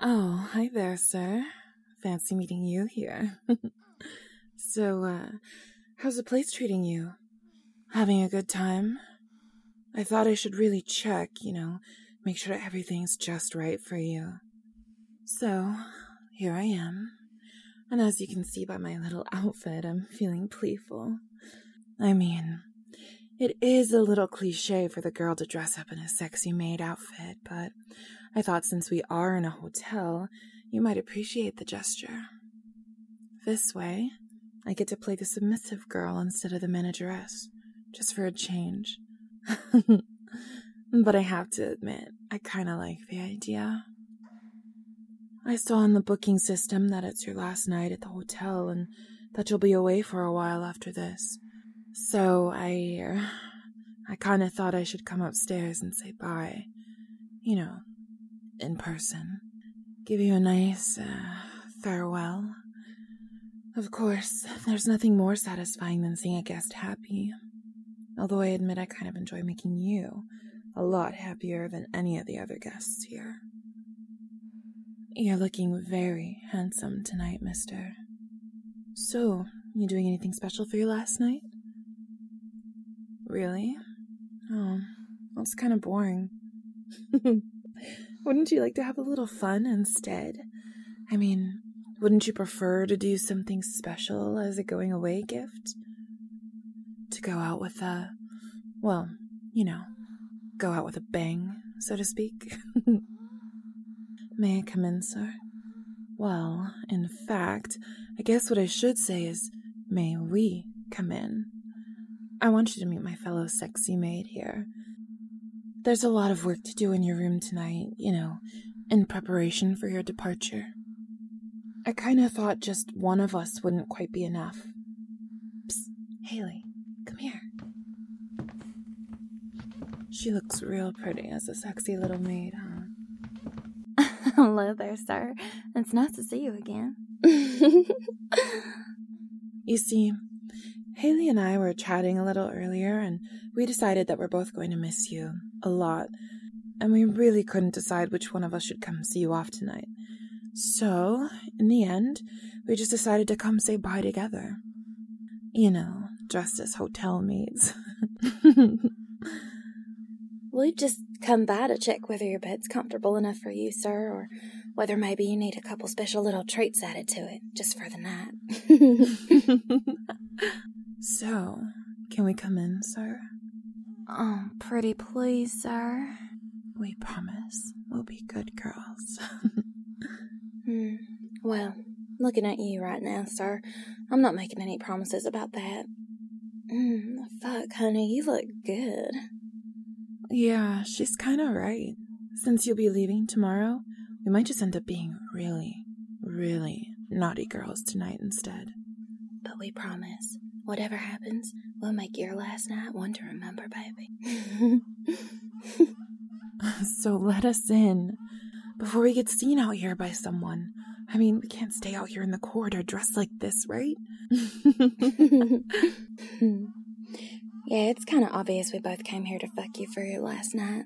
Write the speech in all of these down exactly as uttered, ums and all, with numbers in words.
Oh, hi there, sir. Fancy meeting you here. so, uh, how's the place treating you? Having a good time? I thought I should really check, you know, make sure that everything's just right for you. So, here I am. And as you can see by my little outfit, I'm feeling playful. I mean, it is a little cliche for the girl to dress up in a sexy maid outfit, but I thought since we are in a hotel, you might appreciate the gesture. This way, I get to play the submissive girl instead of the manageress, just for a change. But I have to admit, I kind of like the idea. I saw in the booking system that it's your last night at the hotel and that you'll be away for a while after this. So I, uh, I kind of thought I should come upstairs and say bye. You know, in person. Give you a nice uh, farewell. Of course, there's nothing more satisfying than seeing a guest happy. Although I admit I kind of enjoy making you a lot happier than any of the other guests here. You're looking very handsome tonight, mister. So, you doing anything special for your last night? Really? Oh, that's kind of boring. Wouldn't you like to have a little fun instead? I mean, wouldn't you prefer to do something special as a going-away gift? To go out with a, well, you know, go out with a bang, so to speak? May I come in, sir? Well, in fact, I guess what I should say is, may we come in? I want you to meet my fellow sexy maid here. There's a lot of work to do in your room tonight, you know, in preparation for your departure. I kind of thought just one of us wouldn't quite be enough. Psst, Haley, come here. She looks real pretty as a sexy little maid, huh? Hello there, sir. It's nice to see you again. You see, Haley and I were chatting a little earlier, and we decided that we're both going to miss you a lot, and we really couldn't decide which one of us should come see you off tonight. So, in the end, we just decided to come say bye together. You know, dressed as hotel maids. We've just come by to check whether your bed's comfortable enough for you, sir, or whether maybe you need a couple special little treats added to it, just for the night. So, can we come in, sir? Oh, pretty please, sir. We promise we'll be good girls. hmm. Well, looking at you right now, sir, I'm not making any promises about that. Mm, fuck, honey, you look good. Yeah, she's kind of right. Since you'll be leaving tomorrow, we might just end up being really, really naughty girls tonight instead. But we promise, whatever happens, we'll make your last night one to remember, baby. So let us in, before we get seen out here by someone. I mean, we can't stay out here in the corridor dressed like this, right? Yeah, it's kind of obvious we both came here to fuck you for your last night.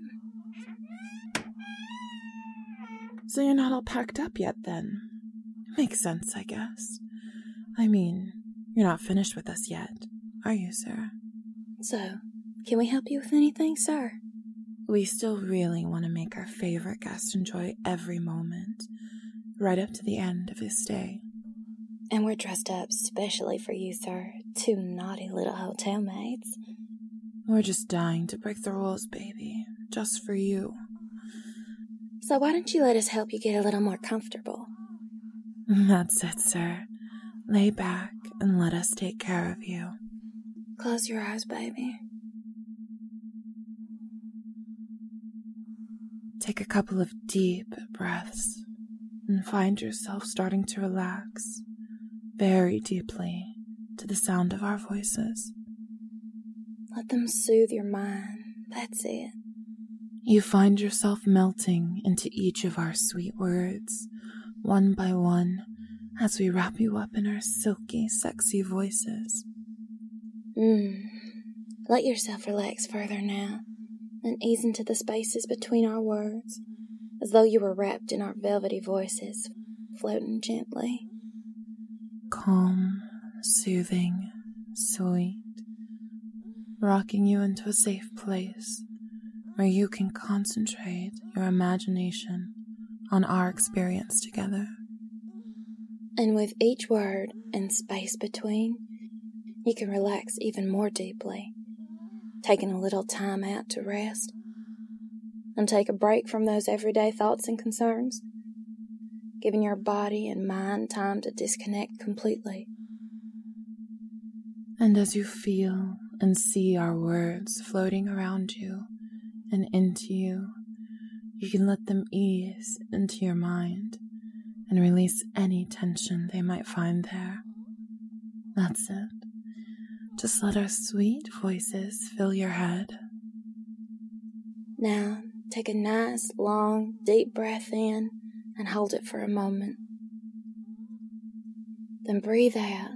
So you're not all packed up yet, then? Makes sense, I guess. I mean, you're not finished with us yet, are you, sir? So, can we help you with anything, sir? We still really want to make our favorite guest enjoy every moment, right up to the end of his stay. And we're dressed up specially for you, sir. Two naughty little hotel maids. We're just dying to break the rules, baby. Just for you. So why don't you let us help you get a little more comfortable? That's it, sir. Lay back and let us take care of you. Close your eyes, baby. Take a couple of deep breaths and find yourself starting to relax very deeply to the sound of our voices. Let them soothe your mind. That's it. You find yourself melting into each of our sweet words, one by one, as we wrap you up in our silky, sexy voices. Mmm. Let yourself relax further now, and ease into the spaces between our words, as though you were wrapped in our velvety voices, floating gently. Calm, soothing, sweet, rocking you into a safe place where you can concentrate your imagination on our experience together. And with each word and space between, you can relax even more deeply, taking a little time out to rest and take a break from those everyday thoughts and concerns, giving your body and mind time to disconnect completely. And as you feel and see our words floating around you and into you, you can let them ease into your mind and release any tension they might find there. That's it. Just let our sweet voices fill your head. Now, take a nice, long, deep breath in and hold it for a moment. Then breathe out.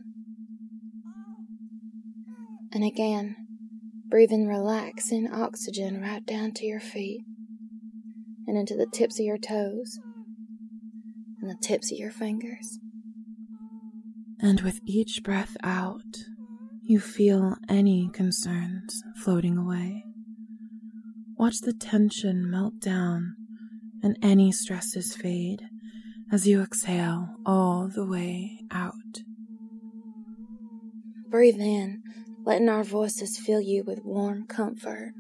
And again, breathe in relaxing oxygen right down to your feet and into the tips of your toes and the tips of your fingers. And with each breath out, you feel any concerns floating away. Watch the tension melt down and any stresses fade as you exhale all the way out. Breathe in, letting our voices fill you with warm comfort.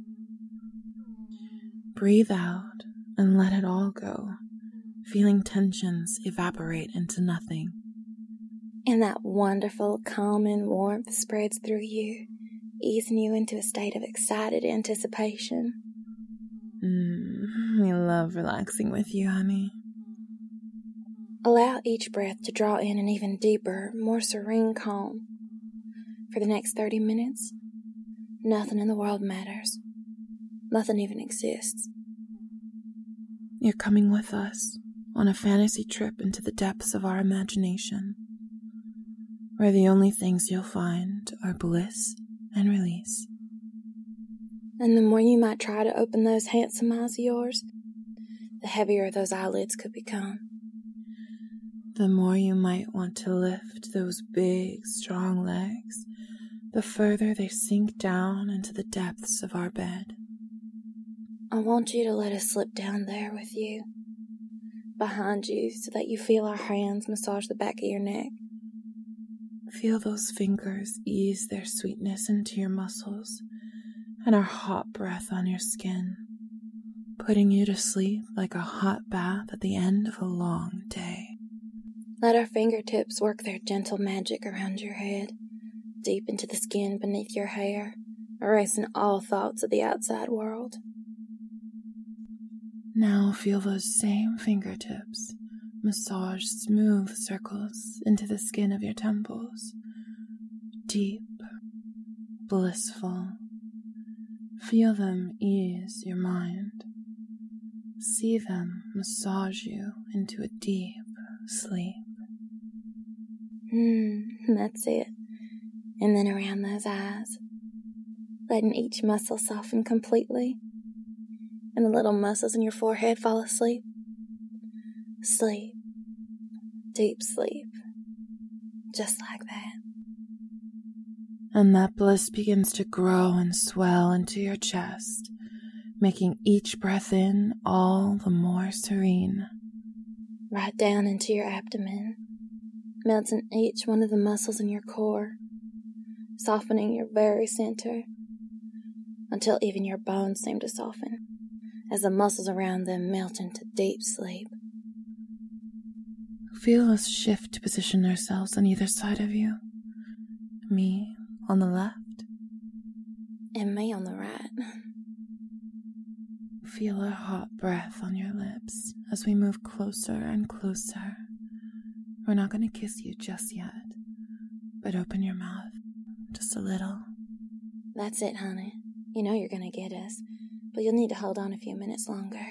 Breathe out and let it all go, feeling tensions evaporate into nothing. And that wonderful, calming warmth spreads through you, easing you into a state of excited anticipation. Mm, we love relaxing with you, honey. Allow each breath to draw in an even deeper, more serene calm. For the next thirty minutes, nothing in the world matters. Nothing even exists. You're coming with us on a fantasy trip into the depths of our imagination, where the only things you'll find are bliss and release. And the more you might try to open those handsome eyes of yours, the heavier those eyelids could become. The more you might want to lift those big, strong legs, the further they sink down into the depths of our bed. I want you to let us slip down there with you, behind you, so that you feel our hands massage the back of your neck. Feel those fingers ease their sweetness into your muscles and our hot breath on your skin, putting you to sleep like a hot bath at the end of a long day. Let our fingertips work their gentle magic around your head, deep into the skin beneath your hair, erasing all thoughts of the outside world. Now feel those same fingertips massage smooth circles into the skin of your temples. Deep, blissful. Feel them ease your mind. See them massage you into a deep sleep. Hmm, that's it. And then around those eyes, letting each muscle soften completely, and the little muscles in your forehead fall asleep. Sleep. Deep sleep. Just like that. And that bliss begins to grow and swell into your chest, making each breath in all the more serene. Right down into your abdomen, melting each one of the muscles in your core, softening your very center, until even your bones seem to soften, as the muscles around them melt into deep sleep. Feel us shift to position ourselves on either side of you. Me on the left, and me on the right. Feel a hot breath on your lips as we move closer and closer. We're not going to kiss you just yet, but open your mouth just a little. That's it, honey. You know you're going to get us, but you'll need to hold on a few minutes longer.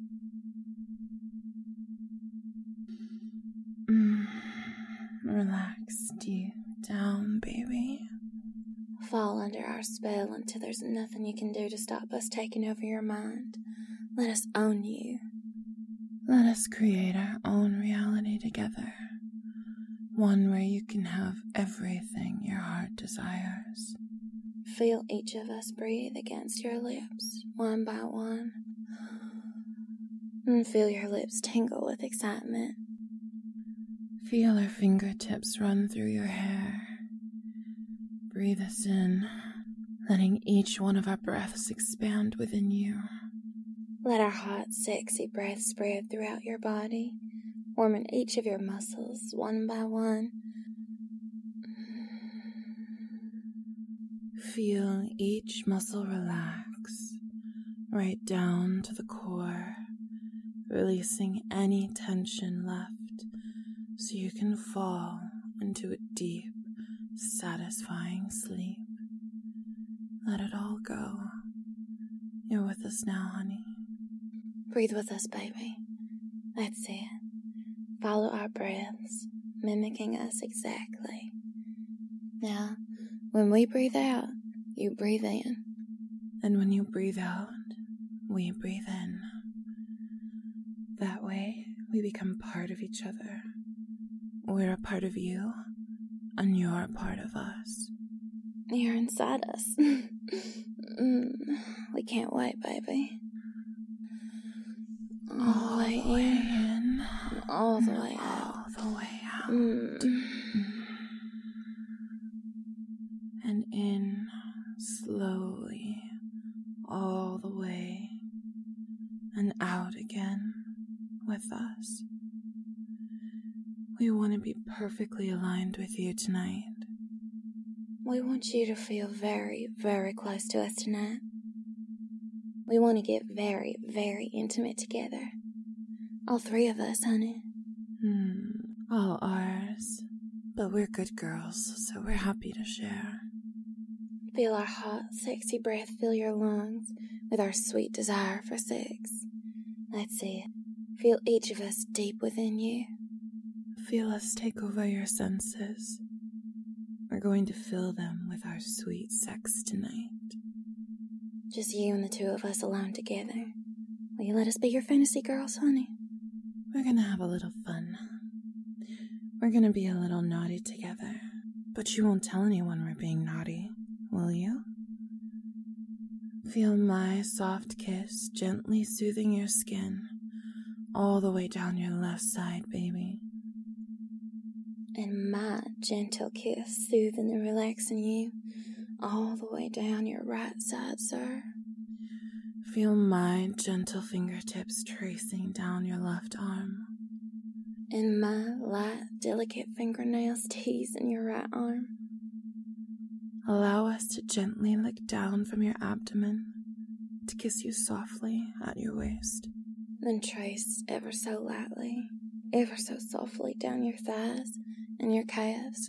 Mm, relax deep down, baby. Fall under our spell until there's nothing you can do to stop us taking over your mind. Let us own you. Let us create our own reality together. One where you can have everything your heart desires. Feel each of us breathe against your lips, one by one. And feel your lips tingle with excitement. Feel our fingertips run through your hair. Breathe us in, letting each one of our breaths expand within you. Let our hot, sexy breath spread throughout your body, warming each of your muscles one by one. Feel each muscle relax, right down to the core, releasing any tension left so you can fall into a deep, satisfying sleep. Let it all go. You're with us now, honey. Breathe with us, baby. That's it. Follow our breaths, mimicking us exactly. Now, when we breathe out, you breathe in. And when you breathe out, we breathe in. That way, we become part of each other. We're a part of you, and you're a part of us. You're inside us. mm, we can't wait, baby. All the way in, in, and all the way out. All the way out. Mm. And in slowly, all the way, and out again with us. We want to be perfectly aligned with you tonight. We want you to feel very, very close to us tonight. We want to get very, very intimate together. All three of us, honey. Hmm, all ours. But we're good girls, so we're happy to share. Feel our hot, sexy breath fill your lungs with our sweet desire for sex. That's it. Feel each of us deep within you. Feel us take over your senses. We're going to fill them with our sweet sex tonight. Just you and the two of us alone together. Will you let us be your fantasy girls, honey? We're gonna have a little fun. We're gonna be a little naughty together. But you won't tell anyone we're being naughty, will you? Feel my soft kiss gently soothing your skin all the way down your left side, baby. And my gentle kiss soothing and relaxing you all the way down your right side, sir. Feel my gentle fingertips tracing down your left arm. And my light, delicate fingernails teasing your right arm. Allow us to gently lick down from your abdomen to kiss you softly at your waist. Then trace ever so lightly, ever so softly down your thighs and your calves.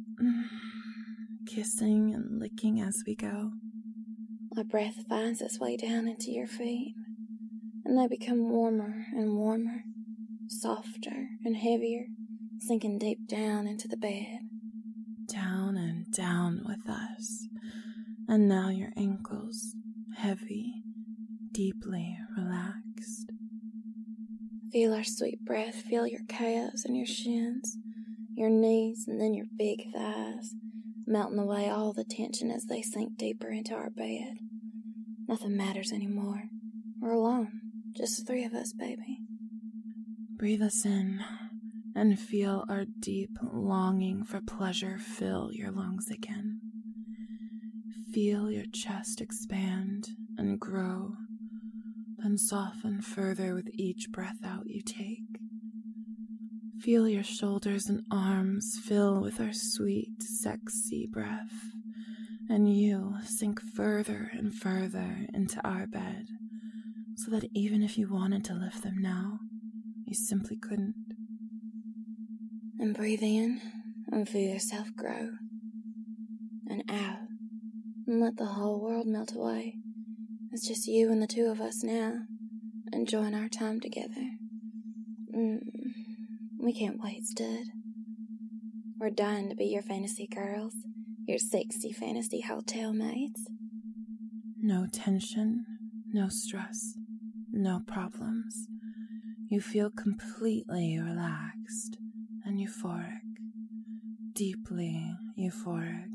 Kissing and licking as we go. Our breath finds its way down into your feet, and they become warmer and warmer, softer and heavier, sinking deep down into the bed. Down and down with us. And now your ankles, heavy, deeply relaxed. Feel our sweet breath fill your calves and your shins, your knees, and then your big thighs, melting away all the tension as they sink deeper into our bed. Nothing matters anymore. We're alone, just the three of us, baby. Breathe us in and feel our deep longing for pleasure fill your lungs again. Feel your chest expand and grow, then soften further with each breath out you take. Feel your shoulders and arms fill with our sweet, sexy breath, and you sink further and further into our bed, so that even if you wanted to lift them now, you simply couldn't. And breathe in and feel yourself grow, and out, and let the whole world melt away. It's just you and the two of us now, enjoying our time together. Mm, we can't wait, stud. We're dying to be your fantasy girls, your sexy fantasy hotel mates. No tension, no stress, no problems. You feel completely relaxed and euphoric, deeply euphoric.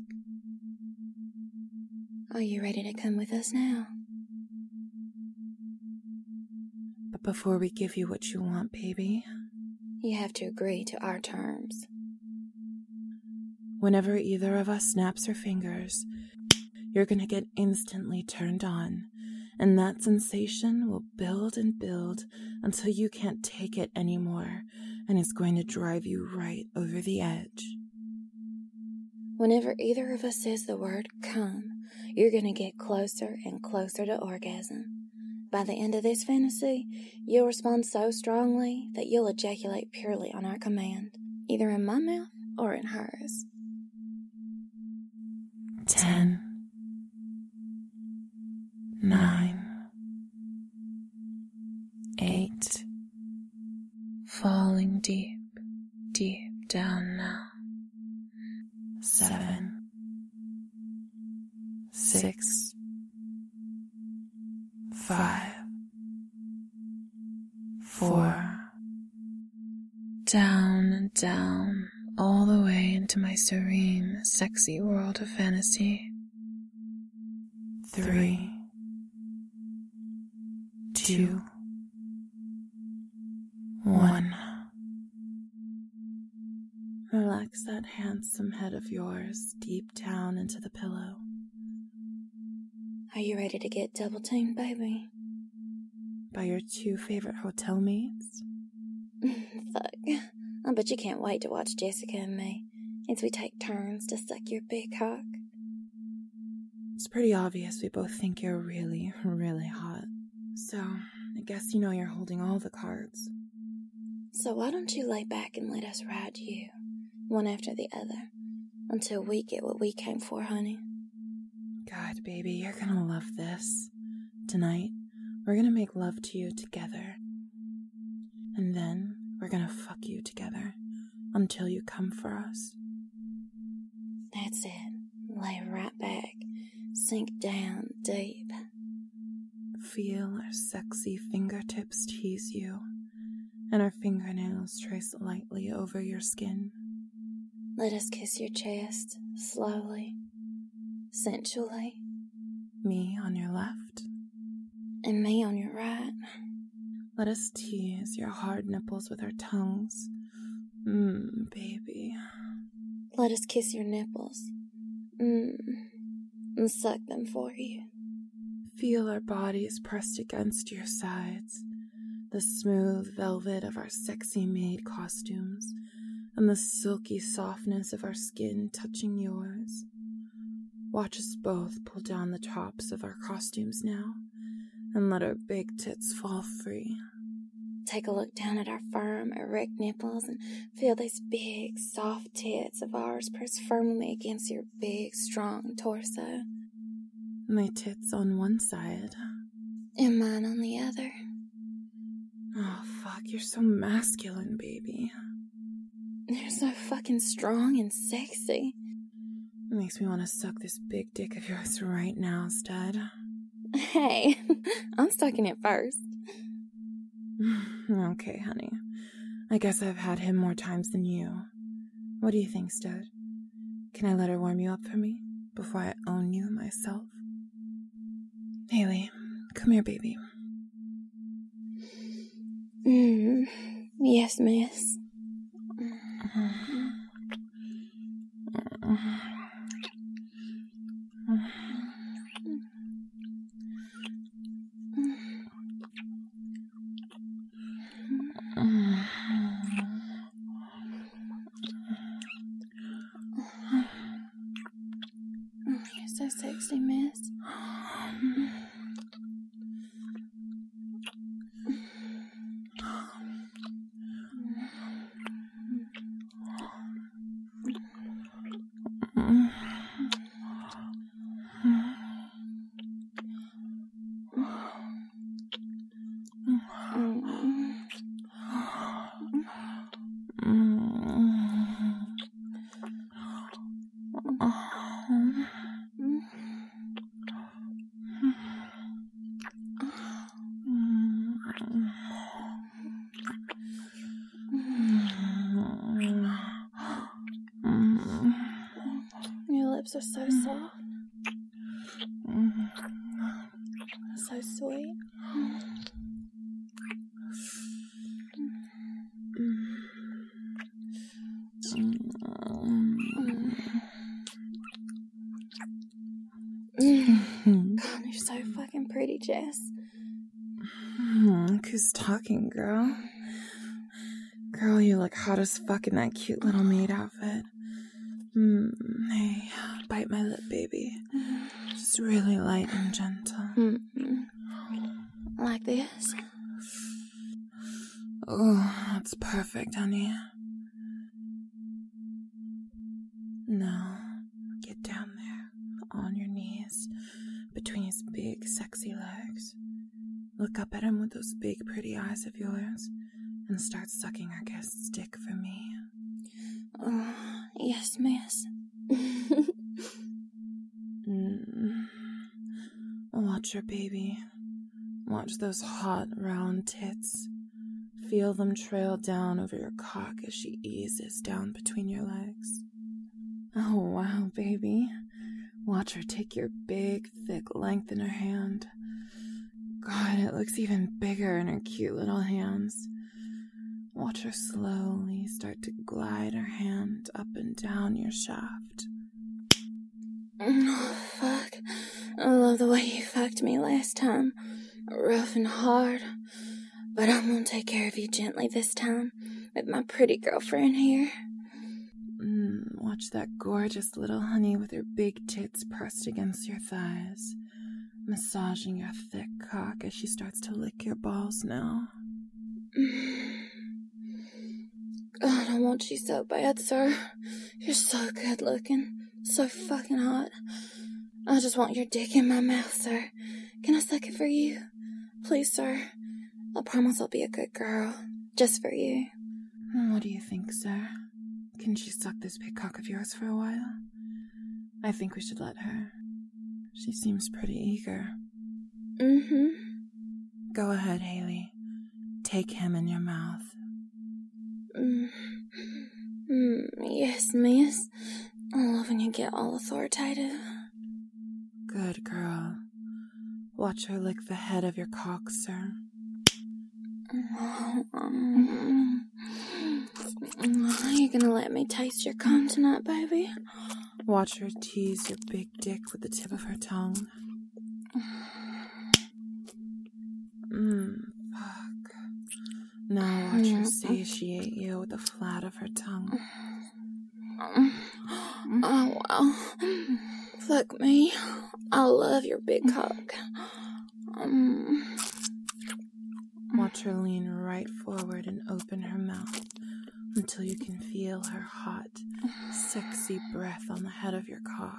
Are you ready to come with us now? But before we give you what you want, baby, You have to agree to our terms. whenever either of us snaps her fingers, you're gonna get instantly turned on, and that sensation will build and build until you can't take it anymore, and it's going to drive you right over the edge. Whenever either of us says the word come, you're going to get closer and closer to orgasm. By the end of this fantasy, you'll respond so strongly that you'll ejaculate purely on our command, either in my mouth or in hers. Ten. Nine. Eight. Falling deep, deep down now. Seven. Six. Five. Four. Down and down, all the way into my serene, sexy world of fantasy. Three. Two. One. Relax that handsome head of yours deep down into the pillow. Are you ready to get double teamed, baby? By your two favorite hotel mates? Fuck. I bet you can't wait to watch Jessica and me as we take turns to suck your big cock. It's pretty obvious we both think you're really, really hot. So, I guess you know you're holding all the cards. So why don't you lay back and let us ride you, one after the other, until we get what we came for, honey? God, baby, you're gonna love this. Tonight, we're gonna make love to you together. And then, we're gonna fuck you together until you come for us. That's it. Lay right back. Sink down deep. Feel our sexy fingertips tease you, and our fingernails trace lightly over your skin. Let us kiss your chest, slowly, sensually, Me on your left. and me on your right. Let us tease your hard nipples with our tongues. Mmm, baby. Let us kiss your nipples. Mmm. And suck them for you. Feel our bodies pressed against your sides, the smooth velvet of our sexy maid costumes, and the silky softness of our skin touching yours. Watch us both pull down the tops of our costumes now, and let our big tits fall free. Take a look down at our firm, erect nipples and feel these big, soft tits of ours press firmly against your big, strong torso. My tits on one side. And mine on the other. Oh, fuck, you're so masculine, baby. You're so fucking strong and sexy. It makes me want to suck this big dick of yours right now, stud. Hey, I'm sucking it first. Okay, honey. I guess I've had him more times than you. What do you think, stud? Can I let her warm you up for me before I own you myself? Haley, come here, baby. Mm, yes, miss. You're so sexy, miss. lips are so soft. So sweet. God, you're so fucking pretty, Jess. Who's talking, girl? Girl, you look hot as fuck in that cute little maid outfit. Mm, hey, bite my lip, baby. Just really light and gentle. Mm-hmm. Like this? Oh, that's perfect, honey. Now, get down there, on your knees, between his big, sexy legs. Look up at him with those big, pretty eyes of yours, and start sucking our guest's dick for me. Oh, yes, miss. mm. Watch her, baby. Watch those hot, round tits. Feel them trail down over your cock as she eases down between your legs. Oh, wow, baby. Watch her take your big, thick length in her hand. God, it looks even bigger in her cute little hands. Watch her slowly start to glide her hand up and down your shaft. Oh, fuck. I love the way you fucked me last time. Rough and hard. But I'm gonna take care of you gently this time, with my pretty girlfriend here. Mm, watch that gorgeous little honey with her big tits pressed against your thighs, massaging your thick cock as she starts to lick your balls now. God, I want you so bad, sir. You're so good looking. So fucking hot. I just want your dick in my mouth, sir. Can I suck it for you? Please, sir. I promise I'll be a good girl. Just for you. What do you think, sir? Can she suck this big cock of yours for a while? I think we should let her. She seems pretty eager. Mm-hmm. Go ahead, Haley. Take him in your mouth. Mm. Mm, yes, miss. I love when you get all authoritative. Good girl. Watch her lick the head of your cock, sir. Are you gonna let me taste your cum tonight, baby? Watch her tease your big dick with the tip of her tongue. Mmm, fuck. Now watch her satiate you with the flat of her tongue. Oh, wow. Fuck me. I love your big cock. Um... Watch her lean right forward and open her mouth until you can feel her hot, sexy breath on the head of your cock.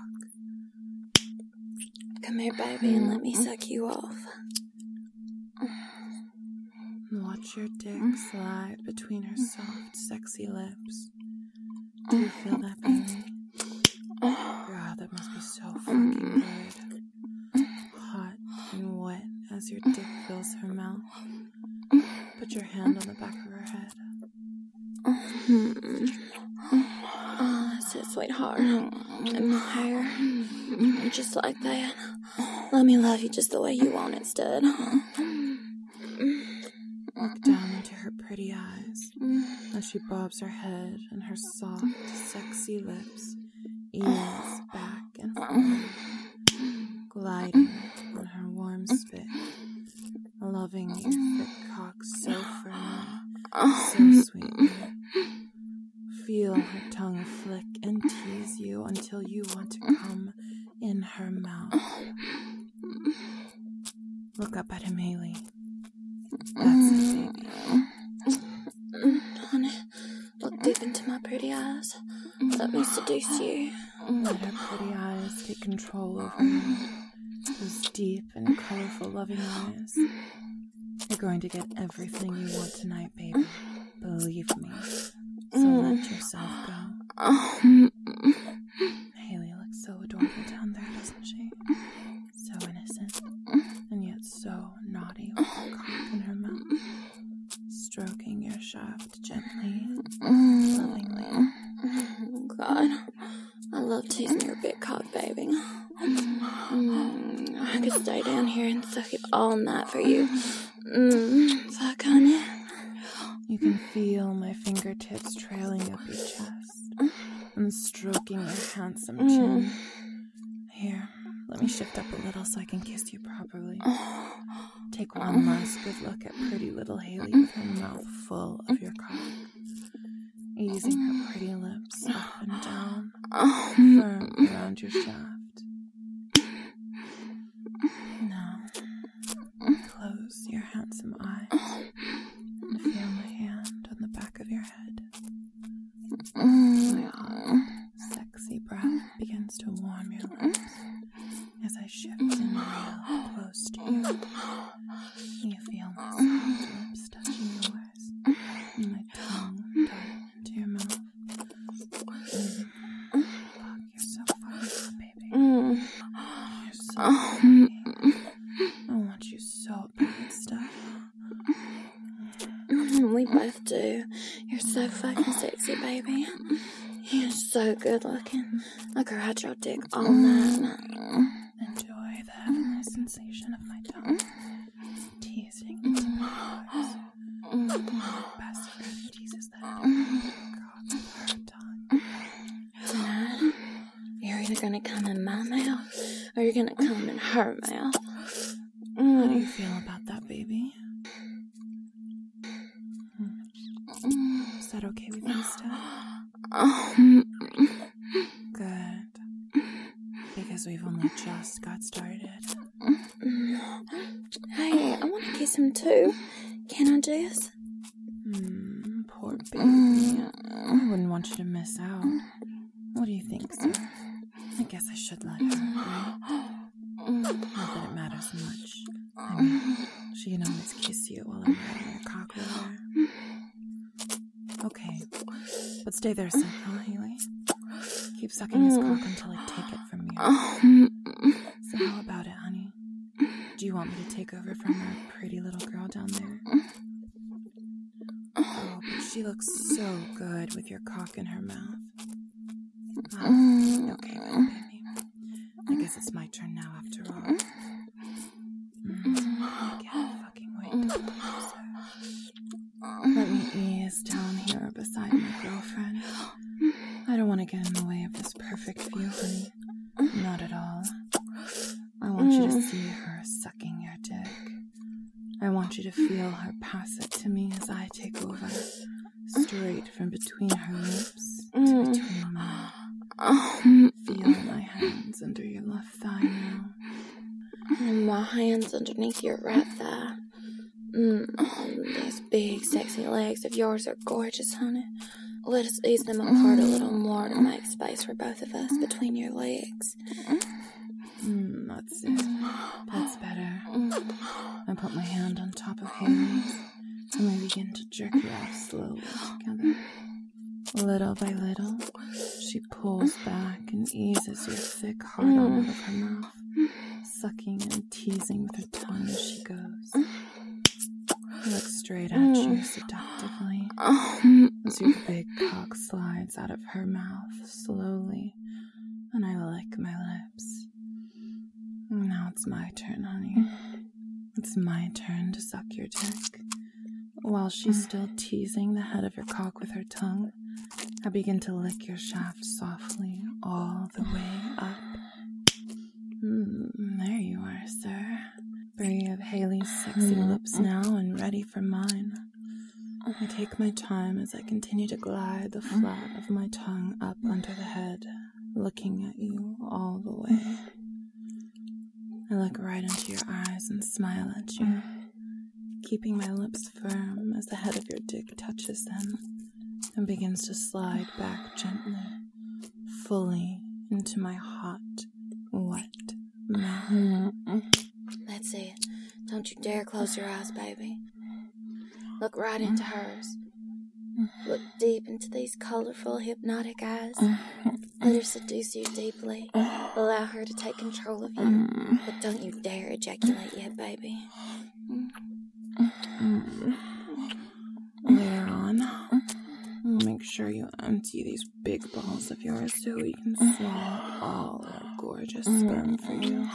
Come here, baby, and let me suck you off. Watch your dick slide between her soft, sexy lips. Do you feel that, baby? God, that must be so fucking good. Hot and wet as your dick fills her mouth. Put your hand on the back of her head. Oh, that's it, sweetheart. And my hair. Just like that. Let me love you just the way you want it, stud. Look down into her pretty eyes as she bobs her head and her soft, sexy lips ease back and forth, gliding on her warm spit, loving your thick cock so firmly, so sweetly. Feel her tongue flick and tease you until you want to come in her mouth. Look up at him, Haley. That's it, baby. Honey, look deep into my pretty eyes. Let me seduce you. Let her pretty eyes take control over you. Those deep and colorful, loving eyes. You're going to get everything you want tonight, baby. Believe me. So let yourself go. Haley looks so adorable down there, doesn't she? So innocent. And yet so naughty with her cock in her mouth. Stroking your shaft gently, lovingly. God, I love teasing your big cock, baby. Mm, I could stay down here and suck it all night for you. Mm, fuck, honey. You can feel my fingertips trailing up your chest and stroking your handsome chin. Here, let me shift up a little so I can kiss you properly. Take one last good look at pretty little Haley with her mouth full of your cock, easing her pretty lips up and down, firm around your shaft. Now, close your handsome eyes and feel my hand on the back of your head. My hot, sexy breath begins to warm your lips as I shift in real close to you. You feel my soft lips touching yours, and my tongue dart into your mouth. Mm. Fuck, you're so fucking hot, baby. You're so pretty. I want you so bad stuff. We both do. You're so fucking sexy, baby. You're so good looking. I could ride your dick all night. Enjoy the heavenly sensation of my tongue teasing into my eyes. My best friend teases the head of her cock with her tongue. Tonight, you're either gonna come in my mouth or you're gonna come in her mouth. How do you feel about that, baby? Is that okay with you, Steph? Good. Because we've only just got started. Hey, I want to kiss him too. Can I, Jess? Hmm, poor baby. I wouldn't want you to miss out. What do you think, sir? I guess I should let her, right? Not that it matters much. I mean, she can always kiss you while I'm riding her cock with her. Okay, but stay there a sec, huh, Haley? Keep sucking his cock until I take it from you. So how about it, honey? Do you want me to take over from that pretty little girl down there? Oh, but she looks so good with your cock in her mouth. Ah, okay, then, baby. I guess it's my turn now after all. Mm, I can't fucking wait to put this out. Let me ease down here beside my girlfriend. I don't want to get in the way of this perfect view, honey. Not at all. I want you to see her sucking your dick. I want you to feel her pass it to me as I take over, straight from between her lips to between mine. Feel my hands under your left thigh now. And my hands underneath your right thigh. Mm, these big, sexy legs of yours are gorgeous, honey. Let us ease them apart a little more to make space for both of us between your legs. Mm, that's it. That's better. I put my hand on top of Haley's, and we begin to jerk you off slowly together. Little by little, she pulls back and eases your thick hard on out of her mouth, sucking and teasing with her tongue as she goes. I look straight at you seductively as your big cock slides out of her mouth slowly, and I lick my lips. Now it's my turn, honey. It's my turn to suck your dick. While she's still teasing the head of your cock with her tongue, I begin to lick your shaft softly all the way up. Mm, there you are, sir. Free of Haley's sexy lips now and ready for mine. I take my time as I continue to glide the flat of my tongue up under the head, looking at you all the way. I look right into your eyes and smile at you, keeping my lips firm as the head of your dick touches them and begins to slide back gently, fully into my hot, wet mouth. That's it. Don't you dare close your eyes, baby. Look right into hers. Look deep into these colorful, hypnotic eyes. Let her seduce you deeply. Allow her to take control of you. But don't you dare ejaculate yet, baby. Later on, I'll make make sure you empty these big balls of yours so we can swallow all our gorgeous sperm for you.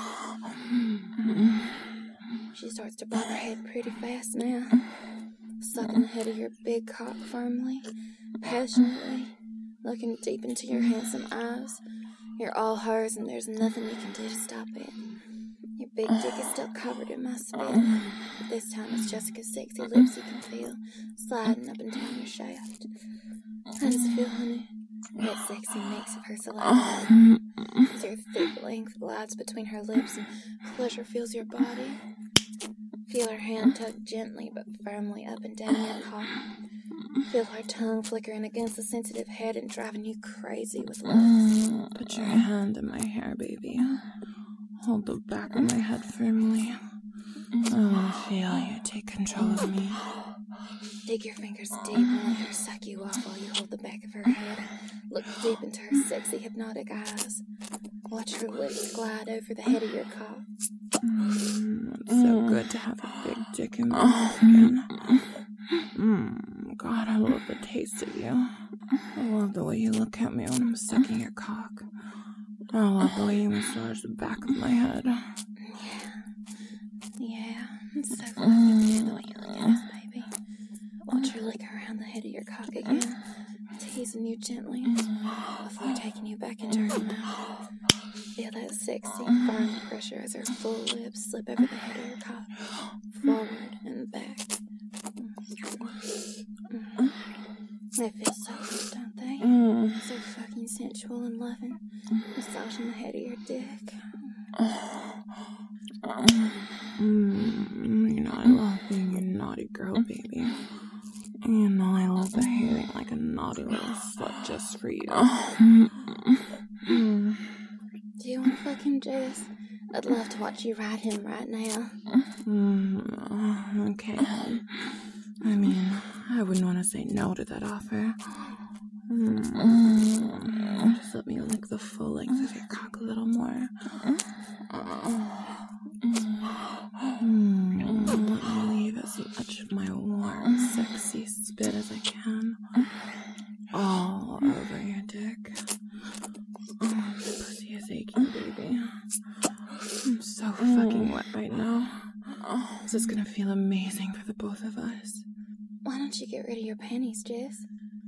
She starts to bob her head pretty fast now, sucking the head of your big cock firmly, passionately, looking deep into your handsome eyes. You're all hers and there's nothing you can do to stop it. Your big dick is still covered in my spit, but this time it's Jessica's sexy lips you can feel sliding up and down your shaft. How does it feel, honey? That sexy mix of her saliva as your thick length glides between her lips and pleasure fills your body. Feel her hand tug gently but firmly up and down your cock. Feel her tongue flickering against the sensitive head and driving you crazy with love. Put your hand in my hair, baby. Hold the back of my head firmly. I want to feel you take control of me. Dig your fingers deep and let her suck you off while you hold the back of her head. Look deep into her sexy, hypnotic eyes. Watch her lips glide over the head of your cock. Mm, it's so good to have a big dick in my mouth again. Mm, God, I love the taste of you. I love the way you look at me when I'm sucking your cock. I love the way you massage the back of my head. Yeah. Yeah. It's so fucking good the way you look at us, baby. Watch her lick around the head of your cock again, teasing you gently before taking you back into her mouth. Feel that sexy, firm pressure as her full lips slip over the head of your cock, forward and back. Mm. They feel so good, don't they? Mm. So fucking sensual and loving, massaging the head of your dick. Mm, you know, I love being a naughty girl, baby. You know, I love behaving like a naughty little slut just for you. Mm. Do you want to fuck him, Jess? I'd love to watch you ride him right now. Mm, okay, hon. I mean, I wouldn't want to say no to that offer. Mm. Just let me lick the full length of your cock a little more. Mm. Let me leave as much of my warm, sexy spit as I can all over your dick. Oh, my pussy is aching, baby. I'm so fucking wet right now. This is gonna feel amazing for the both of us. Why don't you get rid of your panties, Jess?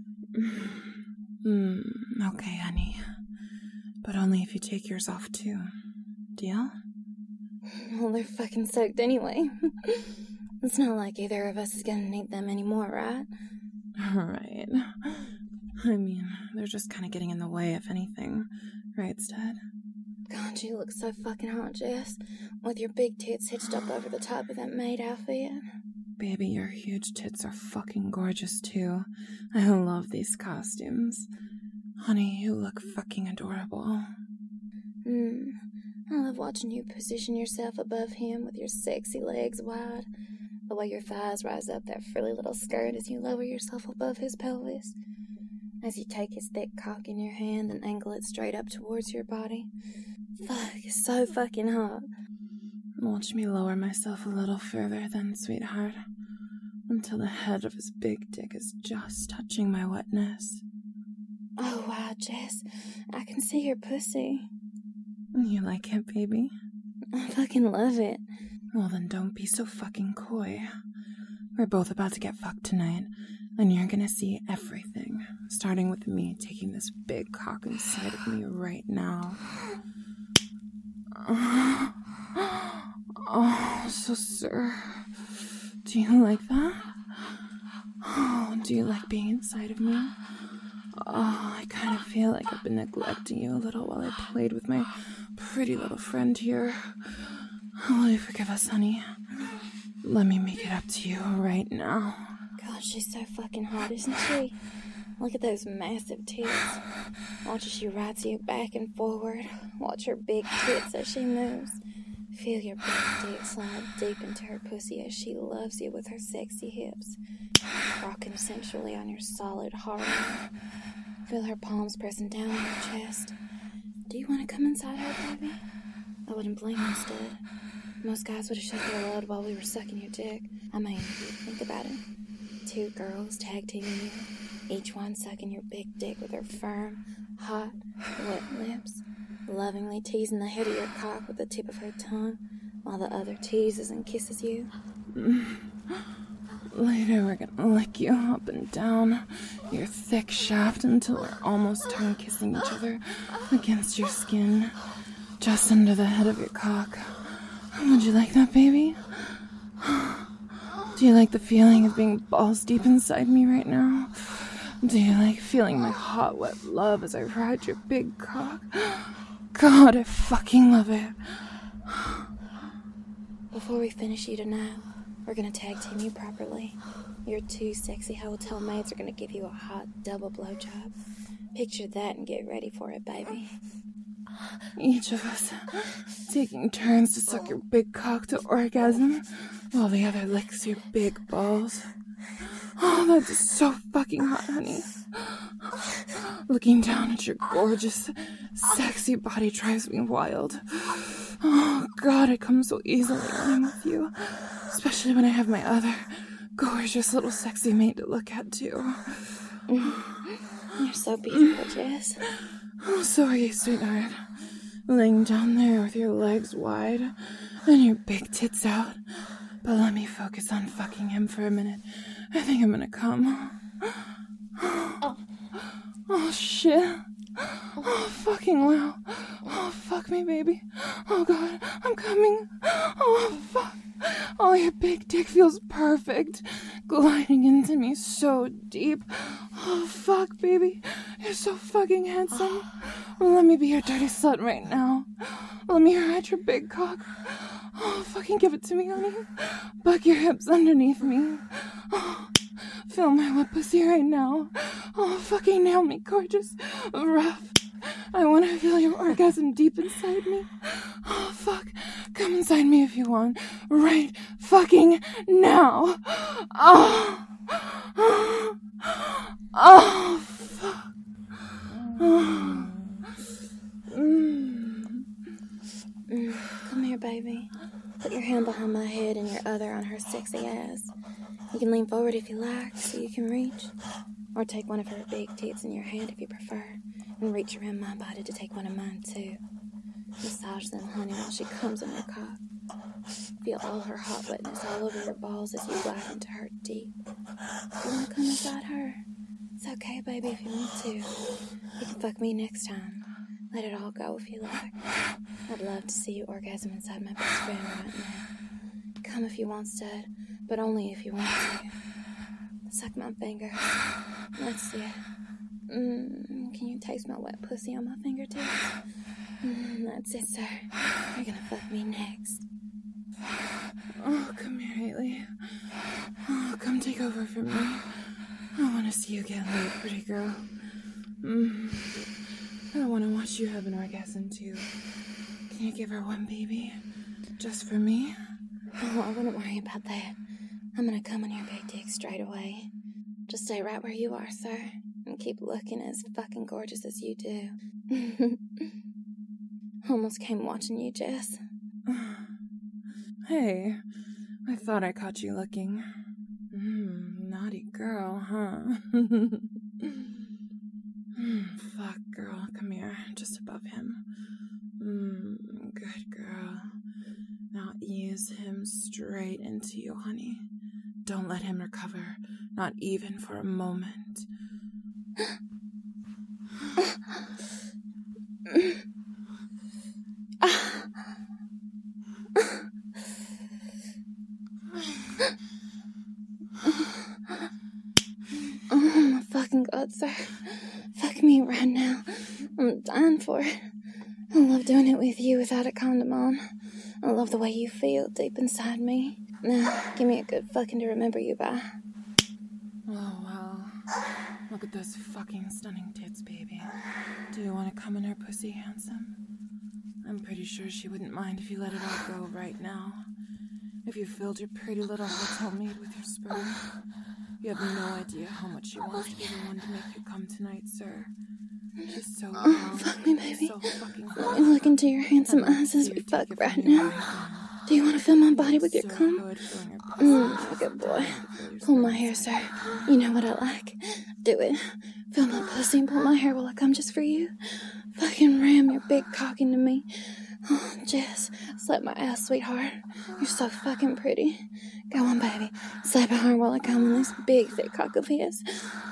Hmm, okay, honey. But only if you take yours off, too. Deal? Well, they're fucking soaked anyway. It's not like either of us is gonna need them anymore, right? Right. I mean, they're just kind of getting in the way, if anything. Right, Stud? God, you look so fucking hot, Jess. With your big tits hitched up over the top of that maid outfit. Baby, your huge tits are fucking gorgeous, too. I love these costumes. Honey, you look fucking adorable. Hmm. I love watching you position yourself above him with your sexy legs wide. The way your thighs rise up that frilly little skirt as you lower yourself above his pelvis. As you take his thick cock in your hand and angle it straight up towards your body. Fuck, it's so fucking hot. Watch me lower myself a little further then, sweetheart. Until the head of his big dick is just touching my wetness. Oh, wow, Jess. I can see your pussy. You like it, baby? I fucking love it. Well, then don't be so fucking coy. We're both about to get fucked tonight, and you're gonna see everything. Starting with me taking this big cock inside of me right now. Oh, oh so sir. Do you like that? Oh, do you like being inside of me? Oh, I kind of feel like I've been neglecting you a little while I played with my pretty little friend here. Will you forgive us, honey? Let me make it up to you right now. God, she's so fucking hot, isn't she? Look at those massive tits. Watch as she rides you back and forward. Watch her big tits as she moves. Feel your big dick slide deep into her pussy as she loves you with her sexy hips, rocking sensually on your solid hard. Feel her palms pressing down on your chest. Do you want to come inside her, baby? I wouldn't blame you, Stud. Most guys would have shut their load while we were sucking your dick. I mean, think about it. Two girls tag teaming you, each one sucking your big dick with her firm, hot, wet lips, lovingly teasing the head of your cock with the tip of her tongue, while the other teases and kisses you. Later, we're gonna lick you up and down your thick shaft until we're almost tongue kissing each other against your skin, just under the head of your cock. Would you like that, baby? Do you like the feeling of being balls deep inside me right now? Do you like feeling my hot, wet love as I ride your big cock? God, I fucking love it. Before we finish you tonight, we're gonna tag team you properly. Your two sexy hotel mates are gonna give you a hot double blowjob. Picture that and get ready for it, baby. Each of us taking turns to suck your big cock to orgasm while the other licks your big balls. Oh, that's so fucking hot, honey. Looking down at your gorgeous, sexy body drives me wild. Oh, God, I come so easily when I'm with you. Especially when I have my other gorgeous little sexy mate to look at, too. You're so beautiful, Jess. Oh, so are you, sweetheart. Laying down there with your legs wide and your big tits out. But let me focus on fucking him for a minute. I think I'm gonna come. Oh, oh shit. Oh, fucking wow. Oh, fuck me, baby. Oh, God, I'm coming. Oh, fuck. Oh, your big dick feels perfect. Gliding into me so deep. Oh, fuck, baby. You're so fucking handsome. Well, let me be your dirty slut right now. Let me ride your big cock. Oh, fucking give it to me, honey. Buck your hips underneath me. Oh, feel my wet pussy right now. Oh, fucking nail me, gorgeous. Rough. I want to feel your orgasm deep inside me. Oh, fuck. Come inside me if you want. Right fucking now. Oh. Oh, oh fuck. Oh. Mm. Mm. Come here, baby. Put your hand behind my head and your other on her sexy ass. You can lean forward if you like, so you can reach. Or take one of her big tits in your hand if you prefer. And reach around my body to take one of mine, too. Massage them, honey, while she comes on your cock. Feel all her hot wetness all over your balls as you glide into her deep. You want to come inside her? It's okay, baby, if you want to. You can fuck me next time. Let it all go if you like. I'd love to see you orgasm inside my best friend right now. Come if you want, stud, but only if you want to. Suck my fingers. Let's see it. Mm, can you taste my wet pussy on my fingertips? Mm, that's it, sir. You're gonna fuck me next. Oh, come here, Haley. Oh, come take over from me. I want to see you get laid, pretty girl. Mm. I want to watch you have an orgasm, too. Can you give her one, baby? Just for me? Oh, I wouldn't worry about that. I'm gonna come on your big dick straight away. Just stay right where you are, sir. And keep looking as fucking gorgeous as you do. Almost came watching you, Jess. Hey, I thought I caught you looking. Mm, naughty girl, huh? mm, fuck, girl, come here, just above him. Mm, good girl. Now ease him straight into you, honey. Don't let him recover, not even for a moment. Oh my fucking God, sir. Fuck me right now. I'm dying for it. I love doing it with you without a condom on. I love the way you feel deep inside me. Now, give me a good fucking to remember you by. Oh, wow. Look at those fucking stunning tits, baby. Do you want to come in her pussy, handsome? I'm pretty sure she wouldn't mind if you let it all go right now. If you filled your pretty little hotel maid with your sperm. You have no idea how much she wants to be the one to make you come tonight, sir. She's so Oh, young. fuck me, baby. So fucking Let me look into your handsome eyes as we fuck right now. Do you want to fill my body with your So cum? good feeling your pussy. Mm, good boy. Pull my hair, sir. You know what I like. Do it. Fill my pussy and pull my hair while I come just for you. Fucking ram your big cock into me. Oh, Jess, slap my ass, sweetheart. You're so fucking pretty. Go on, baby. Slap it hard while I come on this big, thick cock of his.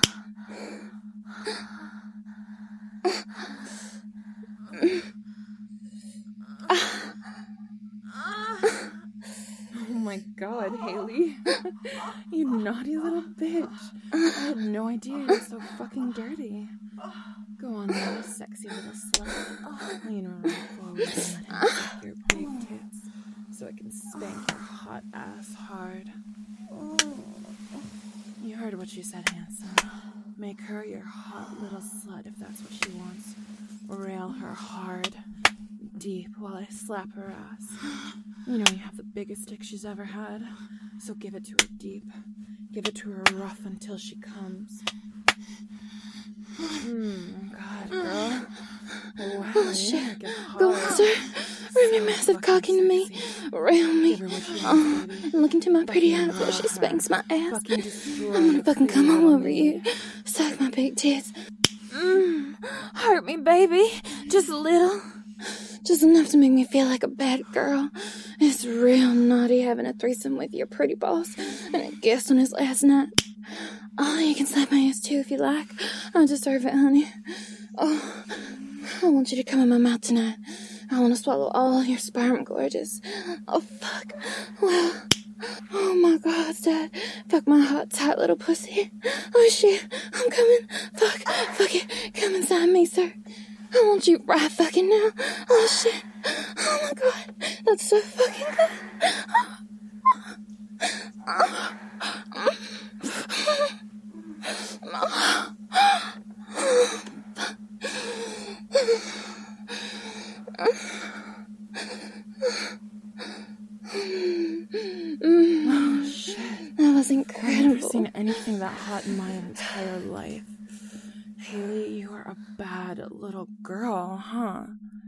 Oh my god, Haley. You naughty little bitch. I had no idea you were so fucking dirty. Go on now, you sexy little slut. Lean right forward and let him suck your big tits so I can spank your hot ass hard. You heard what she said, handsome. Make her your hot little slut if that's what she wants. Rail her hard, deep, while I slap her ass. You know you have the biggest dick she's ever had, so give it to her deep. Give it to her rough until she comes. Mmm, God, girl. Wow, Oh, shit. get hard. Go on, sir. Ram your massive cock into me. Rail me. Give her what she wants, Oh, baby. and look into my pretty Fucking eyes while she love spanks her. my ass. Fucking destroy I'm gonna her fucking come pretty all little over me. you. Suck my big tits. Mmm. Hurt me, baby. Just a little. Just enough to make me feel like a bad girl. It's real naughty having a threesome with your pretty boss and a guest on his last night. Oh, you can slap my ass too if you like. I deserve it, honey. Oh, I want you to come in my mouth tonight. I want to swallow all your sperm, gorgeous. Oh, fuck. Well, oh my God, Dad. Fuck my hot, tight little pussy. Oh, shit. I'm coming. Fuck. Fuck it. Come inside me, sir. I want you right fucking now. Oh, shit. Oh, my God. That's so fucking good. Oh. Oh. Oh, shit. That was I've incredible. never seen anything that hot in my entire life. Haley, you are a bad little girl, huh?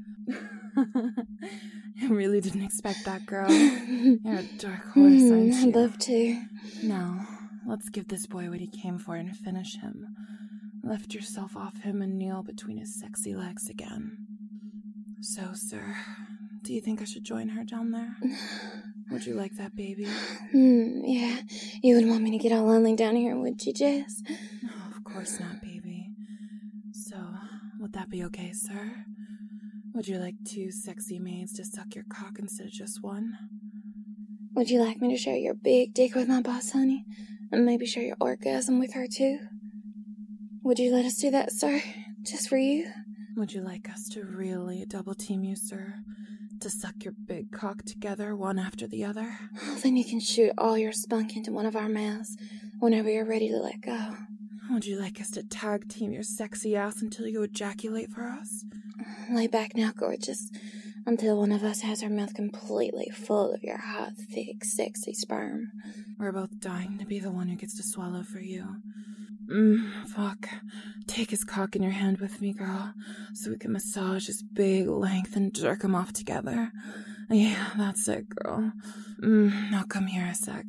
I really didn't expect that, girl. You're a dark horse, Mm, aren't you? I'd love to. Now, let's give this boy what he came for and finish him. Lift yourself off him and kneel between his sexy legs again. So, sir, do you think I should join her down there? Would you like that, baby? Hmm, yeah. You wouldn't want me to get all lonely down here, would you, Jess? No, of course not, baby. So, would that be okay, sir? Would you like two sexy maids to suck your cock instead of just one? Would you like me to share your big dick with my boss, honey? And maybe share your orgasm with her, too? Would you let us do that, sir? Just for you? Would you like us to really double team you, sir? To suck your big cock together, one after the other? Oh, then you can shoot all your spunk into one of our mouths whenever you're ready to let go. Would you like us to tag team your sexy ass until you ejaculate for us? Lay back now, gorgeous, until one of us has our mouth completely full of your hot, thick, sexy sperm. We're both dying to be the one who gets to swallow for you. Mmm, fuck. Take his cock in your hand with me, girl, so we can massage his big length and jerk him off together. Yeah, that's it, girl. Mmm, now come here a sec.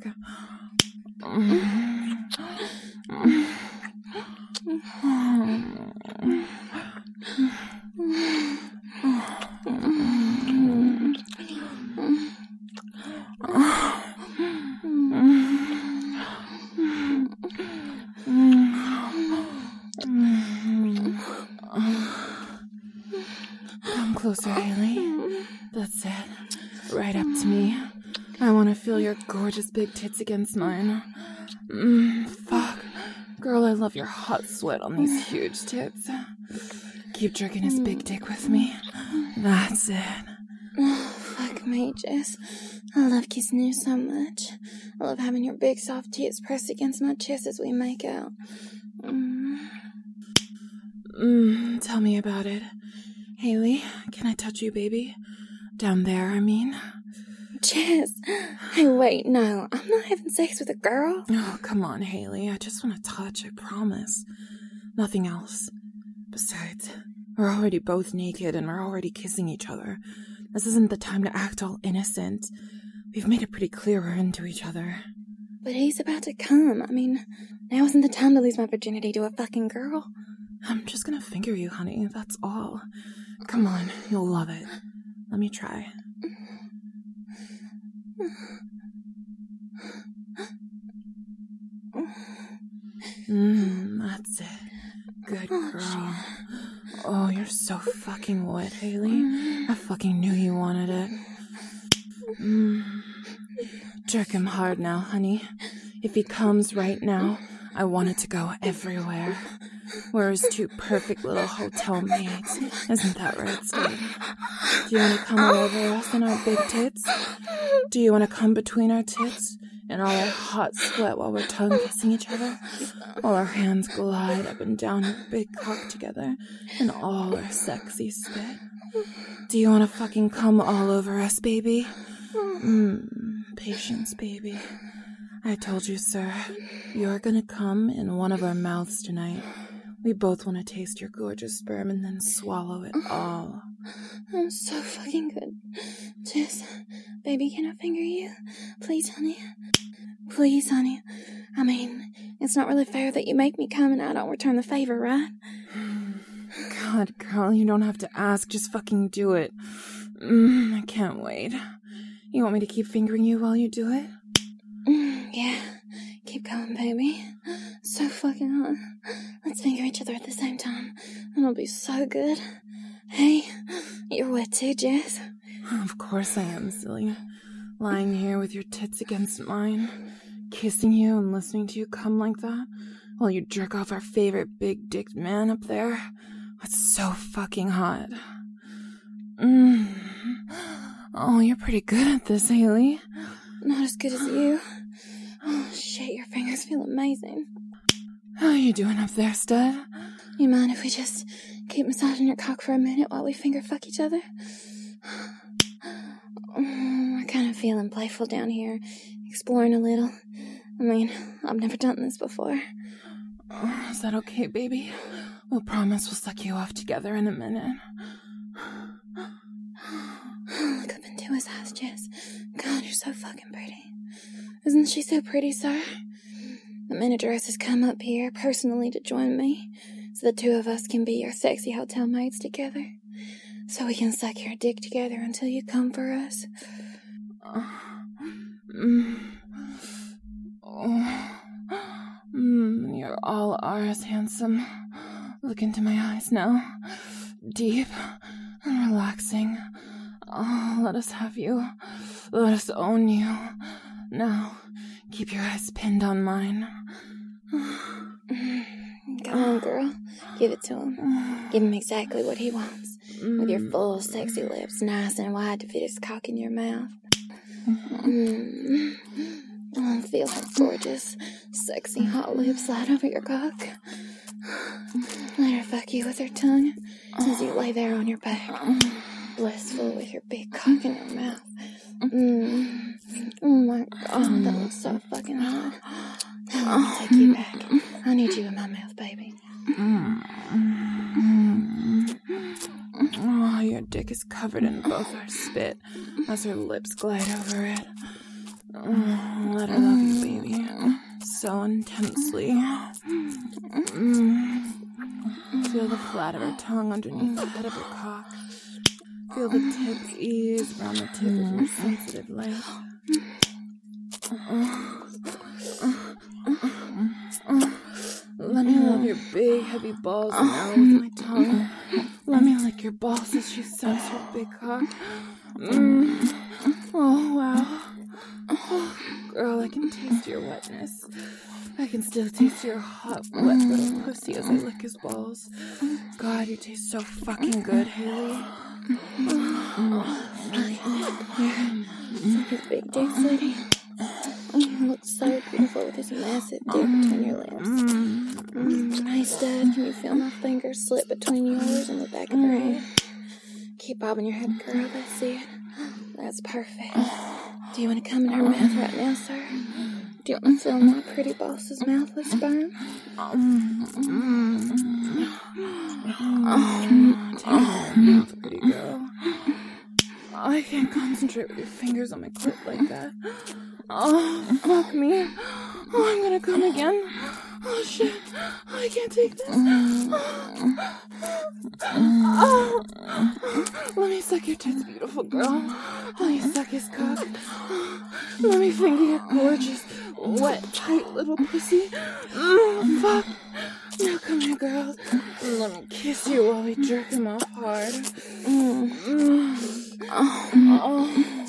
Mm. Come closer, Haley. That's it. Right up to me. I want to feel your gorgeous big tits against mine. Mmm, fuck. Girl, I love your hot sweat on these huge tits. Keep jerking his big dick with me. That's it. Oh, fuck me, Jess. I love kissing you so much. I love having your big soft tits pressed against my chest as we make out. Mm. Mmm, tell me about it. Haley, can I touch you, baby? Down there, I mean. Jess! Hey, wait, no. I'm not having sex with a girl. Oh, come on, Haley. I just want to touch, I promise. Nothing else. Besides, we're already both naked and we're already kissing each other. This isn't the time to act all innocent. We've made it pretty clear we're into each other. But he's about to come. I mean, now isn't the time to lose my virginity to a fucking girl. I'm just gonna finger you, honey. That's all. Come on, you'll love it. Let me try. Mmm, that's it. Good girl. Oh, you're so fucking wet, Haley. I fucking knew you wanted it. Mmm. Jerk him hard now, honey. If he comes right now, I want it to go everywhere. We're his two perfect little hotel mates. Isn't that right, Steve? Do you want to come all over us in our big tits? Do you want to come between our tits and all our hot sweat while we're tongue kissing each other? While our hands glide up and down your big cock together and all our sexy spit? Do you want to fucking come all over us, baby? Mmm, patience, baby. I told you, sir, you're gonna come in one of our mouths tonight. We both want to taste your gorgeous sperm and then swallow it all. I'm so fucking good. Jess, baby, can I finger you? Please, honey. Please, honey. I mean, it's not really fair that you make me come and I don't return the favor, right? God, girl, you don't have to ask. Just fucking do it. Mm, I can't wait. You want me to keep fingering you while you do it? Mm, yeah. Keep going, baby. So fucking hot. Let's finger each other at the same time. It'll be so good. Hey, you're wet too, Jess. Of course I am, silly. Lying here with your tits against mine, kissing you and listening to you come like that, while you jerk off our favorite big-dicked man up there. It's so fucking hot. Mm. Oh, you're pretty good at this, Haley. Not as good as you. Oh, shit, your fingers feel amazing. How are you doing up there, stud? You mind if we just keep massaging your cock for a minute while we finger fuck each other? Mm, we're kind of feeling playful down here, exploring a little. I mean, I've never done this before. Oh, is that okay, baby? We'll promise we'll suck you off together in a minute. Look up into his eyes, Jess. God, you're so fucking pretty. Isn't she so pretty, sir? The manageress has come up here personally to join me, so the two of us can be your sexy hotel mates together. So we can suck your dick together until you come for us. Mm. Oh. Mm, you're all ours, handsome. Look into my eyes now. Deep and relaxing. Oh, let us have you. Let us own you. Now, keep your eyes pinned on mine. Come on, girl. Give it to him. Give him exactly what he wants. With your full, sexy lips nice and wide to fit his cock in your mouth. Mm. Oh, feel her gorgeous, sexy, hot lips slide over your cock. Let her fuck you with her tongue as you lay there on your back, blissful with your big cock in your mouth. Mm. Oh my god, that looks so fucking hot. Now let me take you back. I need you in my mouth, baby. Oh, your dick is covered in both our spit as her lips glide over it. Oh, let her love you, baby. So intensely. Mm. Feel the flat of her tongue underneath the head of her cock. Feel the tip ease around the tip of your sensitive leg. Let me love your big, heavy balls now with my tongue. Let me lick your balls as she sucks her big cock. Mm. Oh, wow. Oh, girl, I can taste your wetness. I can still taste your hot, wet little pussy as I lick his balls. God, you taste so fucking good, Haley. Oh, suck his big dick, sweetie. Oh, you look so beautiful with this massive dick between your lips. Mm. Hey, stud, can you feel my fingers slip between yours and the back of her head? Keep bobbing your head, girl. That's it. That's perfect. Do you want to come in her mouth right now, sir? Do you want to fill my pretty boss's mouth with sperm? Oh, take it in your mouth, pretty girl. Oh, I can't concentrate with your fingers on my clit like that. Oh, fuck me. Oh, I'm gonna come again. Oh, shit. I can't take this. Oh. Let me suck your tits, beautiful girl. Let me suck his cock. Let me finger your gorgeous, wet, tight little pussy. Mm, fuck. Now come here, girls. Let me kiss you while we jerk him off hard. Mm. Mm. Oh. Oh.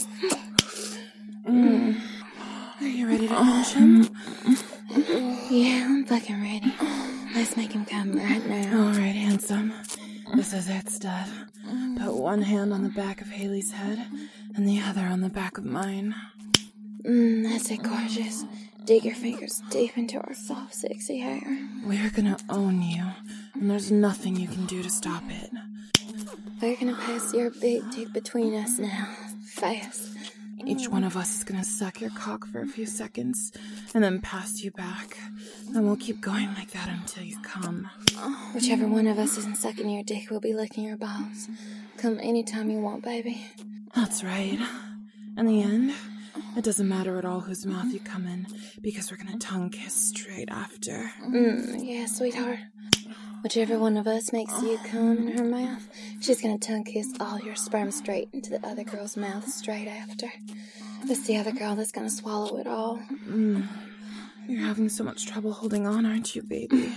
Mm. Are you ready to finish him? Yeah, I'm fucking ready. Let's make him come right now. All right, handsome. This is it, stud. Put one hand on the back of Haley's head and the other on the back of mine. Mm, that's it, gorgeous. Dig your fingers deep into our soft, sexy hair. We're gonna own you, and there's nothing you can do to stop it. We're gonna pass your big dick between us now. Fast. Each one of us is gonna suck your cock for a few seconds, and then pass you back. And we'll keep going like that until you come. Whichever one of us isn't sucking your dick will be licking your balls. Come anytime you want, baby. That's right. In the end, it doesn't matter at all whose mouth you come in, because we're gonna tongue kiss straight after. Mm, yeah, sweetheart. Whichever one of us makes you come in her mouth, she's gonna tongue kiss all your sperm straight into the other girl's mouth straight after. It's the other girl that's gonna swallow it all. Mm. You're having so much trouble holding on, aren't you, baby?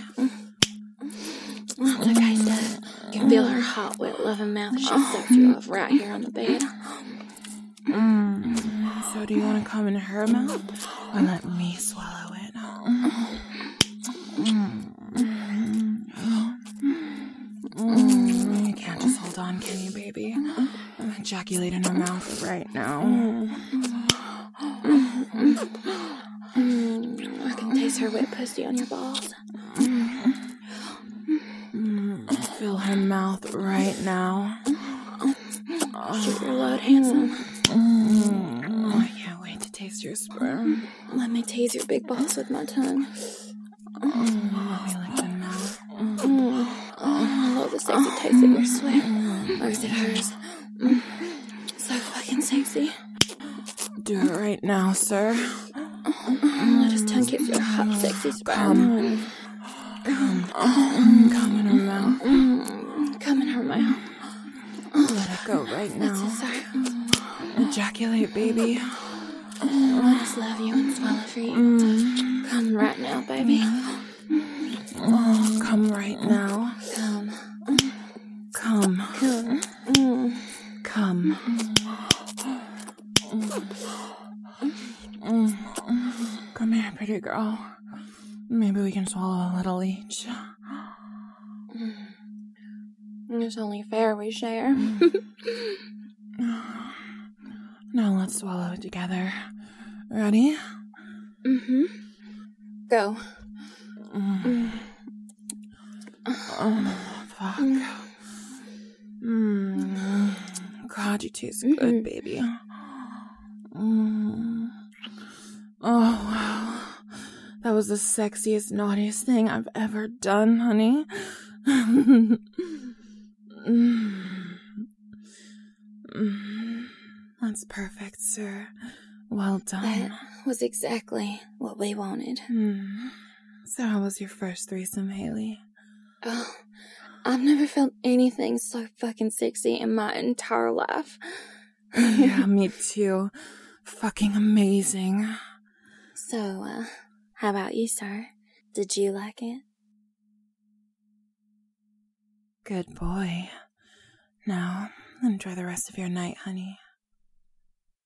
Like I said, you can feel her hot, wet, loving mouth. She sucked you off right here on the bed. Mm. So do you want to come in her mouth, or let me swallow it? Mm. Mm. You can't just hold on, can you, baby? I'm ejaculate in her mouth right now. Mm, I can taste her wet pussy on your balls. Mm, fill her mouth right now. Shoot your load, handsome. Mm, I can't wait to taste your sperm. Let me tease your big balls with my tongue. Mm, let me lick them now. Mm. Oh, I love the sexy taste of your sweat. Or is it hers? Mm. So fucking sexy. Do it right now, sir. Let us tongue kiss your hot, sexy sperm. Come. Come. Come in her mouth. Mm. Come in her mouth. Let it go right now. That's it, sir. Ejaculate, baby. Let us love you and swallow for you. Mm. Come right now, baby. Oh, come right now. Come. Come. Come. Mm. Come. Mm. Come here, pretty girl. Maybe we can swallow a little each. It's only fair we share. Now let's swallow it together. Ready? Mm-hmm. Go. Mm. Oh, fuck. Mm. God, you taste good, Mm-hmm. baby. Mm. Oh, wow. That was the sexiest, naughtiest thing I've ever done, honey. mm. Mm. That's perfect, sir. Well done. That was exactly what we wanted. Mm. So how was your first threesome, Haley? Oh, I've never felt anything so fucking sexy in my entire life. Yeah, me too. Fucking amazing. So, uh, how about you, sir? Did you like it? Good boy. Now, enjoy the rest of your night, honey.